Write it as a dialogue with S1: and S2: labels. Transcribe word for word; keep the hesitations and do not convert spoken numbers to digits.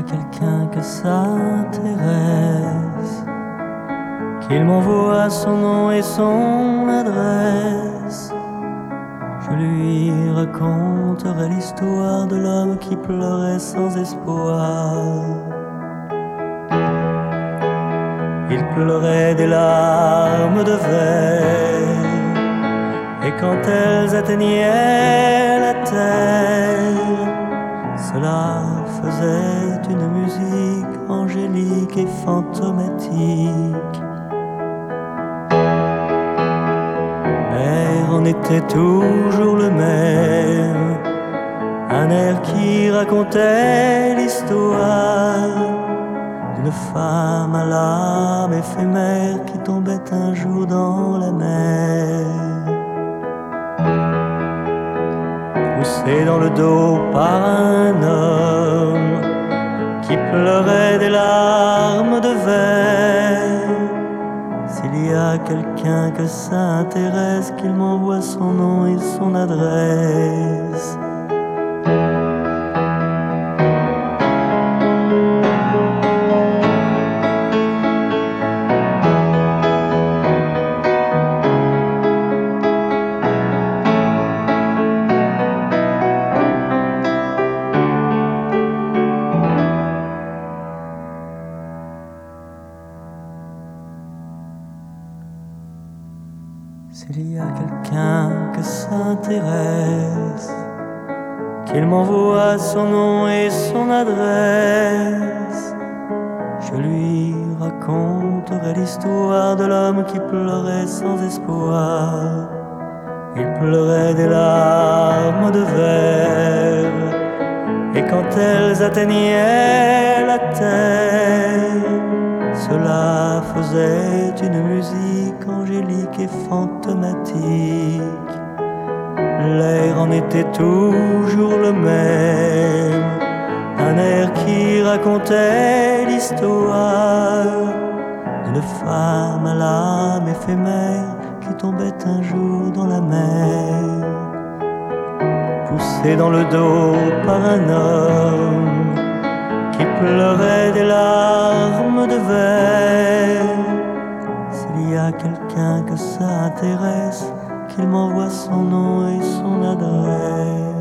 S1: a quelqu'un que ça intéresse, qu'il m'envoie son nom et son adresse, je lui raconterai l'histoire de l'homme qui pleurait sans espoir. Il pleurait des larmes de verre, et quand elles atteignaient la terre, cela faisait une musique angélique et fantomatique. L'air en était toujours le même, un air qui racontait l'histoire d'une femme à l'âme éphémère qui tombait un jour dans la mer. Poussé dans le dos par un homme qui pleurait des larmes de verre, s'il y a quelqu'un que ça intéresse, qu'il m'envoie son nom et son adresse. S'il y a quelqu'un que ça intéresse, qu'il m'envoie son nom et son adresse, je lui raconterai l'histoire de l'homme qui pleurait sans espoir. Il pleurait des larmes de verre, et quand elles atteignaient la terre, cela faisait une musique angélique et fantomatique. L'air en était toujours le même, un air qui racontait l'histoire d'une femme à l'âme éphémère qui tombait un jour dans la mer. Poussée dans le dos par un homme qui pleurait des larmes de verre, s'il y a quelqu'un que ça intéresse, qu'il m'envoie son nom et son adresse.